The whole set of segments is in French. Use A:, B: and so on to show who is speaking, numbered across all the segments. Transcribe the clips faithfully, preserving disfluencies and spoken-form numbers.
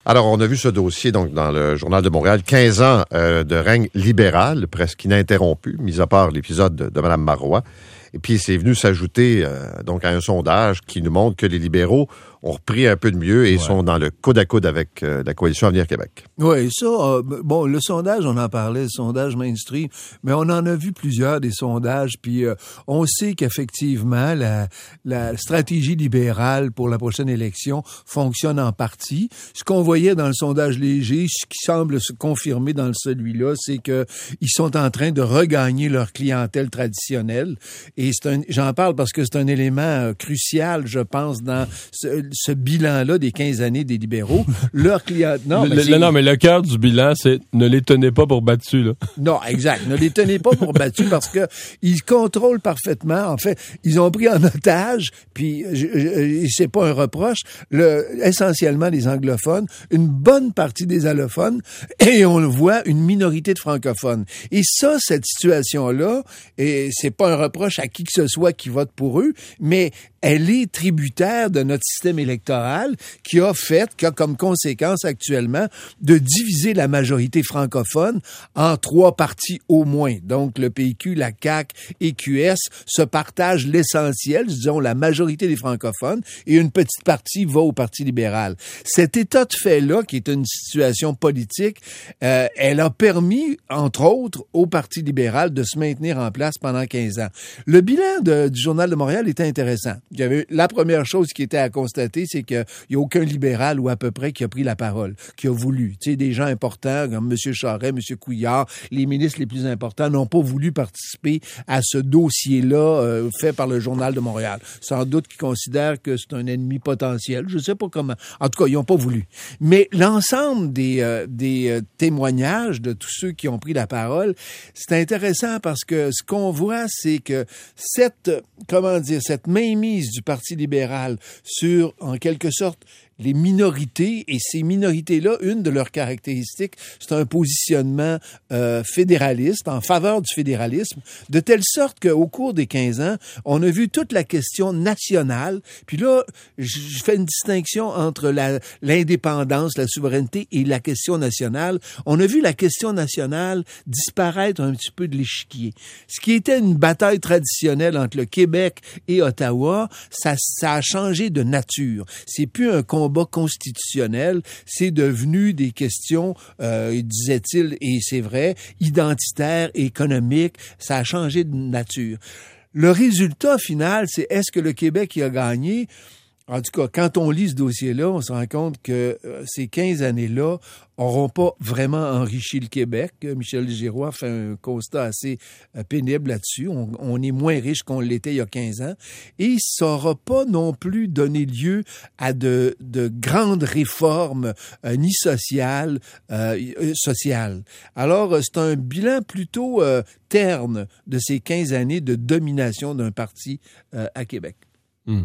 A: Alors, on a vu ce dossier donc dans le Journal de Montréal, quinze ans euh, de règne libéral, presque ininterrompu, mis à part l'épisode de, de Mme Marois. Et puis, c'est venu s'ajouter euh, donc à un sondage qui nous montre que les libéraux ont repris un peu de mieux et ouais. sont dans le coude à coude avec euh, la coalition Avenir Québec.
B: Oui, ça, euh, bon, le sondage, on en parlait, le sondage mainstream, mais on en a vu plusieurs des sondages, puis euh, on sait qu'effectivement, la, la stratégie libérale pour la prochaine élection fonctionne en partie. Ce qu'on voyait dans le sondage léger, ce qui semble se confirmer dans celui-là, c'est que ils sont en train de regagner leur clientèle traditionnelle. Et c'est un, j'en parle parce que c'est un élément euh, crucial, je pense, dans ce, ce bilan-là des quinze années des libéraux. Leur client... Non,
C: le,
B: mais
C: le, non, mais le cœur du bilan, c'est ne les tenez pas pour battus, là.
B: Non, exact. Ne les tenez pas pour battus parce que ils contrôlent parfaitement. En fait, ils ont pris en otage, puis je, je, c'est pas un reproche, le, essentiellement les anglophones, une bonne partie des allophones, et on le voit, une minorité de francophones. Et ça, cette situation-là, et c'est pas un reproche à qui que ce soit qui vote pour eux, mais elle est tributaire de notre système électoral qui a fait, qui a comme conséquence actuellement de diviser la majorité francophone en trois partis au moins. Donc, le P Q, la C A Q et Q S se partagent l'essentiel, disons la majorité des francophones, et une petite partie va au Parti libéral. Cet état de fait-là, qui est une situation politique, euh, elle a permis, entre autres, au Parti libéral de se maintenir en place pendant quinze ans. Le bilan de, du Journal de Montréal était intéressant. Il y avait, la première chose qui était à constater, c'est qu'il n'y a aucun libéral ou à peu près qui a pris la parole, qui a voulu. Tu sais, des gens importants comme M. Charest, M. Couillard, les ministres les plus importants n'ont pas voulu participer à ce dossier-là euh, fait par le Journal de Montréal. Sans doute qu'ils considèrent que c'est un ennemi potentiel. Je ne sais pas comment. En tout cas, ils n'ont pas voulu. Mais l'ensemble des, euh, des euh, témoignages de tous ceux qui ont pris la parole, c'est intéressant parce que ce qu'on voit, c'est que cette, comment dire, cette mainmise du Parti libéral sur, en quelque sorte, les minorités, et ces minorités-là, une de leurs caractéristiques, c'est un positionnement euh, fédéraliste, en faveur du fédéralisme, de telle sorte qu'au cours des quinze ans, on a vu toute la question nationale, puis là, je fais une distinction entre la, l'indépendance, la souveraineté et la question nationale. On a vu la question nationale disparaître un petit peu de l'échiquier. Ce qui était une bataille traditionnelle entre le Québec et Ottawa, ça, ça a changé de nature. C'est plus un combat constitutionnel, c'est devenu des questions, euh, disait-il, et c'est vrai, identitaires, économiques, ça a changé de nature. Le résultat final, c'est est-ce que le Québec y a gagné? En tout cas, quand on lit ce dossier-là, on se rend compte que euh, ces quinze années-là n'auront pas vraiment enrichi le Québec. Michel Giroux fait un constat assez euh, pénible là-dessus. On, on est moins riche qu'on l'était il y a quinze ans. Et ça n'aura pas non plus donné lieu à de, de grandes réformes, euh, ni sociales, euh, sociales. Alors, c'est un bilan plutôt euh, terne de ces quinze années de domination d'un parti euh, à Québec.
C: Mmh.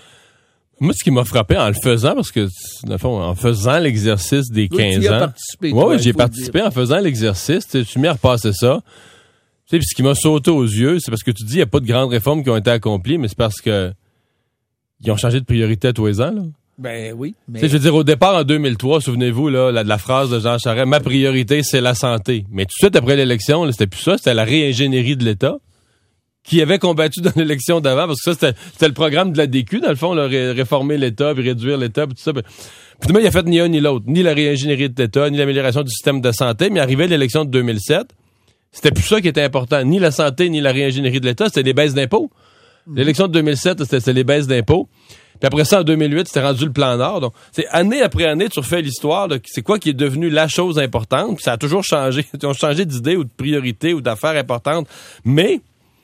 C: Moi, ce qui m'a frappé en le faisant, parce que, dans le fond, en faisant l'exercice des quinze
B: oui, tu y as
C: ans.
B: Participé,
C: ouais, oui, j'ai participé en faisant l'exercice. Tu suis mis à repasser ça. Tu sais, puis ce qui m'a sauté aux yeux, c'est parce que tu dis, il n'y a pas de grandes réformes qui ont été accomplies, mais c'est parce que ils ont changé de priorité à tous les ans, là.
B: Ben oui. Mais...
C: Tu sais, je veux dire, au départ, en deux mille trois, souvenez-vous, là, la, de la phrase de Jean Charest, ma priorité, c'est la santé. Mais tout de suite après l'élection, là, c'était plus ça, c'était la réingénierie de l'État, qui avait combattu dans l'élection d'avant, parce que ça, c'était, c'était le programme de la D Q, dans le fond, là, ré- réformer l'État, puis réduire l'État, puis tout ça. Puis, finalement, il a fait ni un ni l'autre, ni la réingénierie de l'État, ni l'amélioration du système de santé, mais arrivé à l'élection de deux mille sept, c'était plus ça qui était important, ni la santé, ni la réingénierie de l'État, c'était les baisses d'impôts. Mmh. L'élection de deux mille sept, c'était, c'était les baisses d'impôts. Puis après ça, en deux mille huit, c'était rendu le plan Nord. Donc, c'est année après année, tu refais l'histoire de c'est quoi qui est devenu la chose importante, puis ça a toujours changé. Ils ont changé d'idée ou de priorité ou d'affaires importantes, mais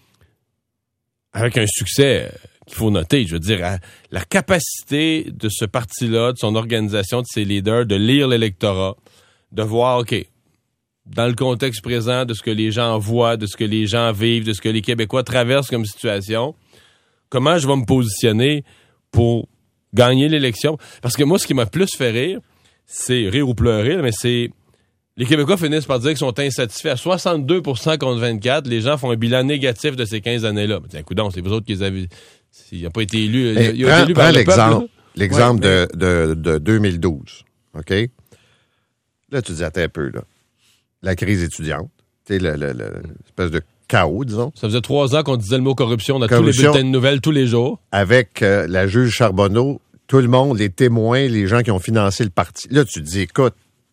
C: avec un succès qu'il faut noter, je veux dire, la capacité de ce parti-là, de son organisation, de ses leaders, de lire l'électorat, de voir, OK, dans le contexte présent de ce que les gens voient, de ce que les gens vivent, de ce que les Québécois traversent comme situation, comment je vais me positionner pour gagner l'élection? Parce que moi, ce qui m'a plus fait rire, c'est rire ou pleurer, mais c'est les Québécois finissent par dire qu'ils sont insatisfaits. À soixante-deux pour cent contre vingt-quatre, les gens font un bilan négatif de ces quinze années-là. Mais tiens, coudonc, c'est vous autres qui les avez... Il n'a pas été élu... Il a, il a
A: prends,
C: été élu
A: prends
C: par le
A: l'exemple,
C: peuple,
A: l'exemple
C: ouais,
A: de, de, de deux mille douze, OK? Là, tu dis, attends un peu, là. La crise étudiante, tu sais, le, le, le, l'espèce de chaos, disons.
C: Ça faisait trois ans qu'on disait le mot corruption dans
A: corruption,
C: tous les bulletins de nouvelles, tous les jours.
A: Avec euh, la juge Charbonneau, tout le monde, les témoins, les gens qui ont financé le parti. Là, tu te dis, écoute,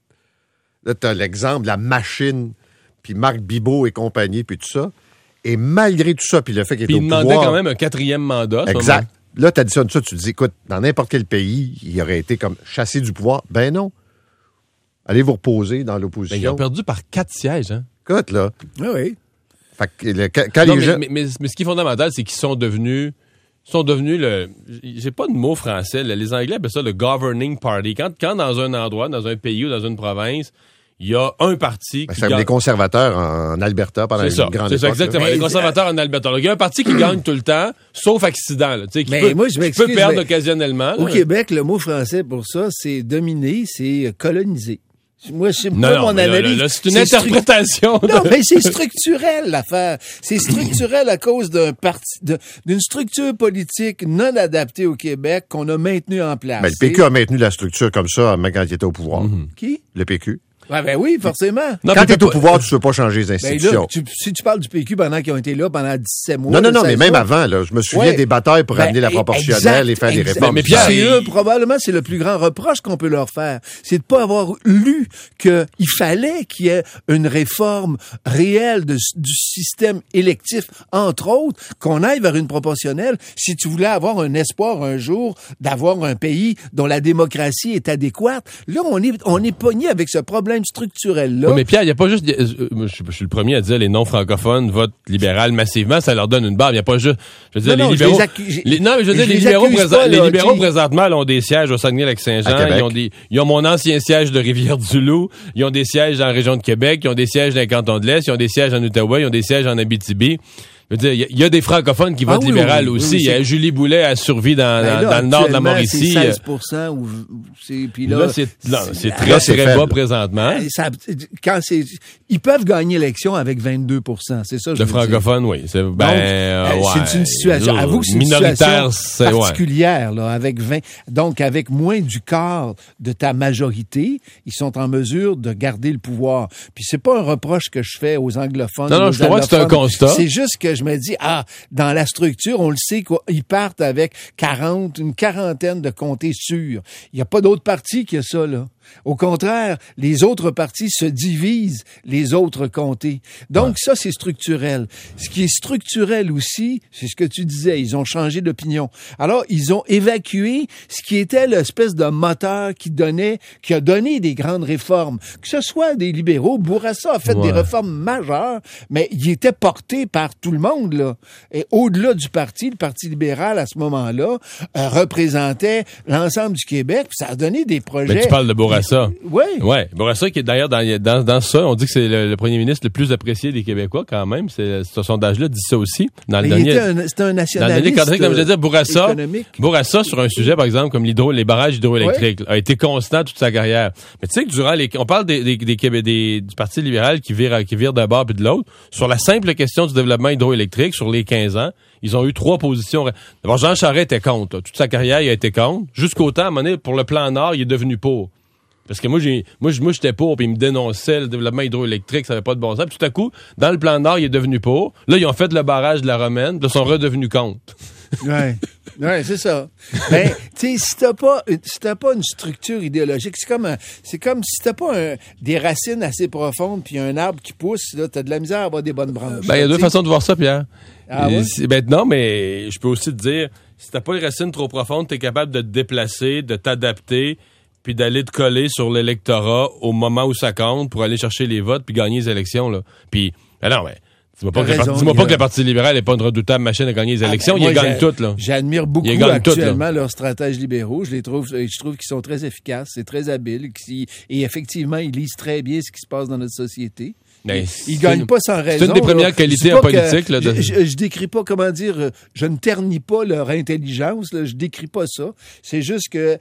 A: là, tu as l'exemple, la machine, puis Marc Bibot et compagnie, puis tout ça. Et malgré tout ça, puis le fait qu'il est au pouvoir...
C: Puis il demandait quand même un quatrième mandat.
A: Exact. Là, tu additionnes ça, tu te dis, écoute, dans n'importe quel pays, il aurait été comme chassé du pouvoir. Ben non. Allez vous reposer dans l'opposition.
C: Ben, ils ont perdu par quatre sièges, hein?
A: Écoute, là.
B: Oui, oui.
A: Fait que le, quand
C: non,
A: les
C: mais,
A: gens...
C: mais, mais, mais ce qui est fondamental, c'est qu'ils sont devenus... sont devenus le... J'ai pas de mot français. Là. Les Anglais appellent ça le governing party. Quand, quand dans un endroit, dans un pays ou dans une province, il y a un parti
A: Ben,
C: qui
A: c'est
C: gagne...
A: les conservateurs en Alberta pendant
C: C'est
A: une
C: ça,
A: grande
C: c'est ça,
A: époque,
C: exactement.
A: là.
C: Les conservateurs en Alberta. Donc, il y a un parti qui gagne tout le temps, sauf accident. Là, qui
B: Mais
C: peut,
B: moi, je
C: qui
B: m'excuse,
C: peut perdre
B: mais
C: occasionnellement.
B: Au
C: là.
B: Québec, le mot français pour ça, c'est dominer, c'est coloniser. Moi, c'est
C: Non,
B: pas
C: non,
B: mon
C: mais là,
B: analyse.
C: là, là, c'est une
B: C'est stru-
C: interprétation. de-
B: Non, mais c'est structurel, l'affaire. C'est structurel à cause d'un parti, de- d'une structure politique non adaptée au Québec qu'on a maintenue en place.
A: Ben, le P Q a maintenu la structure comme ça, même quand il était au pouvoir.
C: Mm-hmm.
B: Qui?
A: Le P Q.
B: Ouais, ben oui, forcément.
C: Non,
A: Quand
C: mais
A: tu es
C: t'as
A: au
C: pas-
A: pouvoir, tu ne peux pas changer les
B: Ben
A: institutions.
B: là, tu- si tu parles du P Q pendant qu'ils ont été là pendant dix-sept mois.
A: non, non,
B: là,
A: non, mais
B: seize
A: même
B: mois.
A: avant, là, je me souviens
B: Ouais.
A: des batailles pour
B: Ben,
A: amener la proportionnelle
B: exact,
A: et faire des
B: exact.
A: réformes.
C: Mais Pierre,
B: C'est
C: il-
B: eux, probablement, c'est le plus grand reproche qu'on peut leur faire. C'est de pas avoir lu qu'il fallait qu'il y ait une réforme réelle de- du système électif, entre autres, qu'on aille vers une proportionnelle si tu voulais avoir un espoir un jour d'avoir un pays dont la démocratie est adéquate. Là, on est, on est pogné avec ce problème structurel-là.
C: Oui, mais Pierre, il n'y a pas juste... euh, moi, Je suis- je suis le premier à dire les non-francophones votent libéral massivement, ça leur donne une barre. Il n'y a pas juste... Je veux dire,
B: Non, non,
C: les
B: je
C: libéraux...
B: les accu- j'ai-
C: les- non, mais je veux dire,
B: je
C: les
B: les
C: libéraux,
B: accuse
C: présen-
B: pas,
C: les
B: là,
C: libéraux
B: qui-
C: présentement, là, ont des sièges au
A: À
C: Saguenay-Lac-Saint-Jean.
A: Québec.
C: Ils ont, des, ils ont mon ancien siège de Rivière-du-Loup. Ils ont des sièges dans la région de Québec. Ils ont des sièges dans le canton de l'Est. Ils ont des sièges en Outaouais. Ils ont des sièges en Abitibi. Je veux dire, il y a- il y, a des francophones qui
B: Ah
C: votent
B: oui,
C: libéral
B: oui, oui,
C: aussi.
B: oui,
C: Il y a
B: c'est-
C: Julie Boulet à survie dans,
B: Ben
C: dans,
B: là,
C: dans le nord de la
B: actuellement,
C: Mauricie.
B: C'est seize pour cent ou, ou c'est, puis là,
C: Là, c'est là, c'est
B: là,
C: très,
A: là, c'est
C: très
A: faible.
C: bas présentement.
B: Ben, ça- quand c'est, ils peuvent gagner l'élection avec vingt-deux pour cent, c'est ça. Je
C: Le
B: veux dire.
C: francophone, oui. C'est, ben,
B: Donc,
C: euh,
B: euh,
C: ouais.
B: c'est une situation,
C: Là,
B: avoue que c'est une
C: minoritaire, c'est,
B: situation
C: ouais.
B: particulière, là, avec vingt, donc avec moins du quart de ta majorité, ils sont en mesure de garder le pouvoir. Puis c'est pas un reproche que je fais aux anglophones.
C: Non, non,
B: aux
C: je comprends que c'est un
B: allophones.
C: constat.
B: C'est juste que je me dis, ah, dans la structure, on le sait qu'ils partent avec quarante, une quarantaine de comtés sûrs. Il n'y a pas d'autre parti que ça, là. Au contraire, les autres partis se divisent les autres comtés. Donc, ouais. ça, c'est structurel. Ce qui est structurel aussi, c'est ce que tu disais, ils ont changé d'opinion. Alors, ils ont évacué ce qui était l'espèce de moteur qui donnait, qui a donné des grandes réformes. Que ce soit des libéraux, Bourassa a fait ouais. des réformes majeures, mais il était porté par tout le monde, là. Et au-delà du parti, le Parti libéral, à ce moment-là, euh, représentait l'ensemble du Québec, puis ça a donné des projets...
C: Mais tu parles de Bourassa.
B: Oui.
C: Oui. Bourassa, qui est d'ailleurs dans, dans, dans ça, on dit que c'est le, le premier ministre le plus apprécié des Québécois, quand même. C'est, ce sondage-là dit ça aussi. Dans le
B: Mais
C: dernier,
B: il était un, c'était un nationaliste.
C: Dans le dernier, comme je veux dire, Bourassa,
B: économique.
C: Bourassa, sur un sujet, par exemple, comme l'hydro, les barrages hydroélectriques, oui. a été constant toute sa carrière. Mais tu sais que durant les, on parle des, des, des, des, des, du Parti libéral qui vire, qui vire d'un bord puis de l'autre. Sur la simple question du développement hydroélectrique, sur les quinze ans, ils ont eu trois positions. D'abord, Jean Charest était contre. Là. Toute sa carrière, il a été contre. Jusqu'au temps, à un moment donné, pour le plan Nord, il est devenu pour. Parce que moi, j'ai, moi, moi, j'étais pour, puis ils me dénonçaient le développement hydroélectrique, ça n'avait pas de bon sens. Puis tout à coup, dans le plan Nord, il est devenu pour. Là, ils ont fait le barrage de la Romaine, puis là, ils sont redevenus contre.
B: Ouais. Ouais, c'est ça. Ben, tu sais, si t'as pas, si t'as pas une structure idéologique, c'est comme un, c'est comme si t'as pas un, des racines assez profondes puis un arbre qui pousse, là, t'as de la misère à avoir des bonnes branches.
C: Ben, il y a deux façons de voir ça, Pierre.
B: Ah ouais?
C: Et, ben, non, mais je peux aussi te dire, si t'as pas les racines trop profondes, t'es capable de te déplacer, de t'adapter, puis d'aller te coller sur l'électorat au moment où ça compte pour aller chercher les votes puis gagner les élections, là. Puis, ben non, mais dis-moi pas, que, raison, le, dis-moi pas a... que le Parti libéral n'est pas une redoutable machine à gagner les élections. Ah, ben, ils gagnent toutes, là.
B: J'admire beaucoup actuellement leurs stratèges libéraux. Je les trouve, je trouve qu'ils sont très efficaces, c'est très habiles, et effectivement, ils lisent très bien ce qui se passe dans notre société. Mais ils gagnent une, pas sans raison.
C: C'est une des premières là. qualités en politique. Là,
B: de... je, je, je décris pas, comment dire, je ne ternis pas leur intelligence, là, je décris pas ça. C'est juste que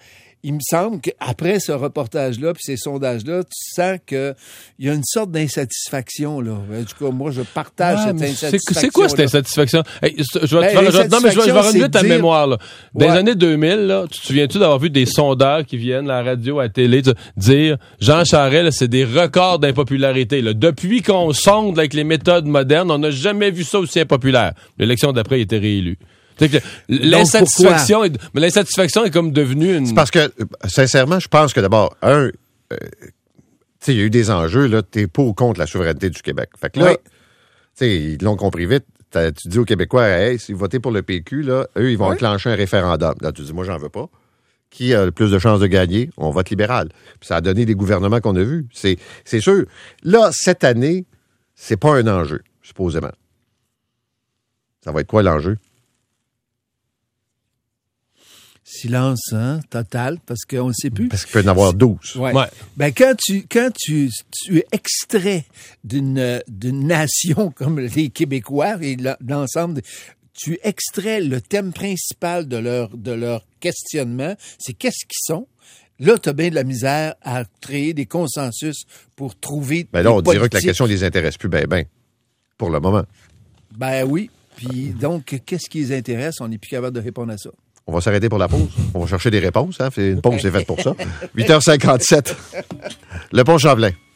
B: il me semble qu'après ce reportage-là puis ces sondages-là, tu sens qu'il y a une sorte d'insatisfaction, là. En tout cas, moi, je partage
C: Ah,
B: cette
C: mais
B: insatisfaction.
C: C'est, c'est quoi cette insatisfaction? Hey, je vais,
B: Ben,
C: te faire- je vais- non, mais je vais, je vais
B: l'insatisfaction,
C: relever ta
B: c'est de dire-
C: mémoire, là. Dans
B: Ouais.
C: les années deux mille, là, tu te souviens-tu d'avoir vu des sondeurs qui viennent à la radio, à la télé, de- dire Jean Charest, là, c'est des records d'impopularité, là. Depuis qu'on sonde avec les méthodes modernes, on n'a jamais vu ça aussi impopulaire. L'élection d'après, il était réélu. C'est que l'insatisfaction, est, mais l'insatisfaction est comme devenue une...
A: C'est parce que, euh, sincèrement, je pense que d'abord, un, euh, tu sais, il y a eu des enjeux, là, t'es pour ou contre la souveraineté du Québec. Fait que là,
B: Oui.
A: tu sais, ils l'ont compris vite. T'as- Tu dis aux Québécois, hey, si vous votez pour le P Q, là, eux, ils vont
B: Oui.
A: enclencher un référendum. Là, tu dis, moi, j'en veux pas. Qui a le plus de chances de gagner? On vote libéral. Puis ça a donné des gouvernements qu'on a vus. C'est, c'est sûr. Là, cette année, c'est pas un enjeu, supposément. Ça va être quoi l'enjeu?
B: Silence, hein, total, parce qu'on ne sait plus.
A: Parce qu'il peut y en avoir douze.
B: Ouais.
C: Ouais.
B: Ben, quand tu, quand tu, tu es extrait d'une, euh, d'une nation comme les Québécois et la- l'ensemble, de- tu extrais le thème principal de leur, de leur questionnement, c'est qu'est-ce qu'ils sont. Là, tu as bien de la misère à créer des consensus pour trouver.
A: Ben là,
B: des
A: on dira que la
B: politiques.
A: question les intéresse plus, ben, ben, pour le moment.
B: Ben oui. Puis donc, qu'est-ce qui les intéresse? On n'est plus capable de répondre à ça.
A: On va s'arrêter pour la pause. On va chercher des réponses. Hein? Une pause, c'est faite pour ça. huit heures cinquante-sept. Le pont Chamblain.